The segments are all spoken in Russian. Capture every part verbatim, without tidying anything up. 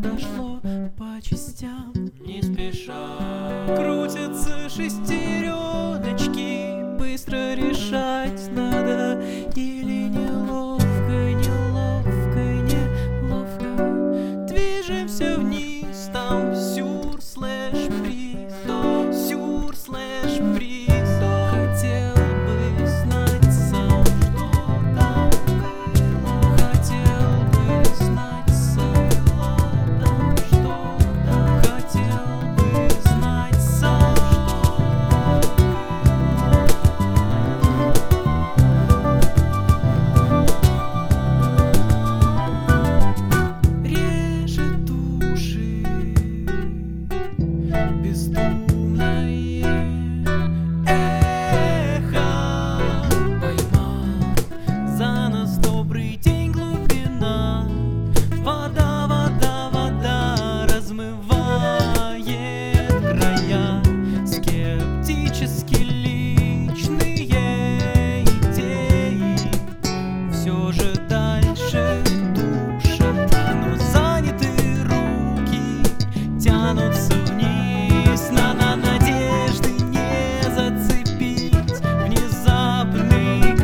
подошло по частям. Не спеша Крутятся шестереночки, быстро решать надо. Или неловко, неловко, неловко. Движемся вниз, там сюр слэш приз, до сюр слэш приз. Хотел бы знать сам, что там было. Хотел бы знать сам, там, что там. Хотел бы знать сам, режет уши бездумное эхо. Поймал за нас добрый день глубина. Вода, вода, вода размывает края. Скептически личные идеи все же дальше душат, но заняты руки тянутся вниз. На, на надежды не зацепить внезапный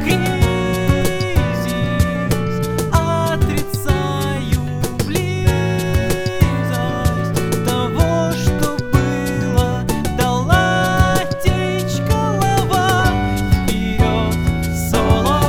кризис. Отрицаю близость того, что было. Дала течь голова вперед, соло.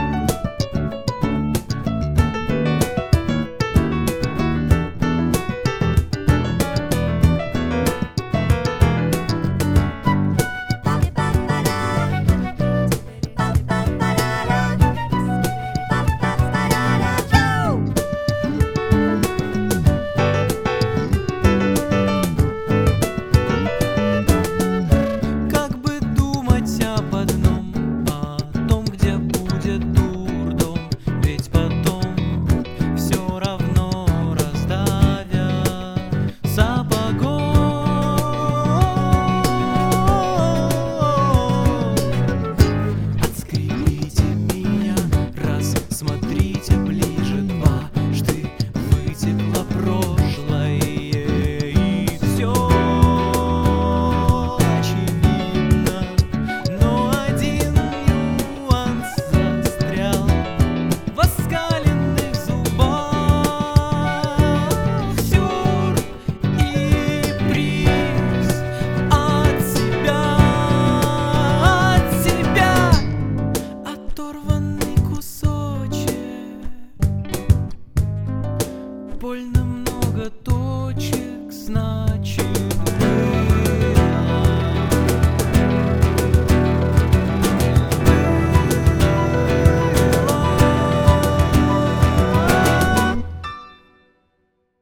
Как бы думать об одном, о том, где будет дурдом. Ведь потом все равно раздавят сапогом. Отскребите меня раз, смотрите ближе дважды. Вытекло прошлое и все очевидно, но один нюанс застрял в оскаленных зубах. Сюр и приз от себя, от себя. Оторванный кусочек, больно много точек сна.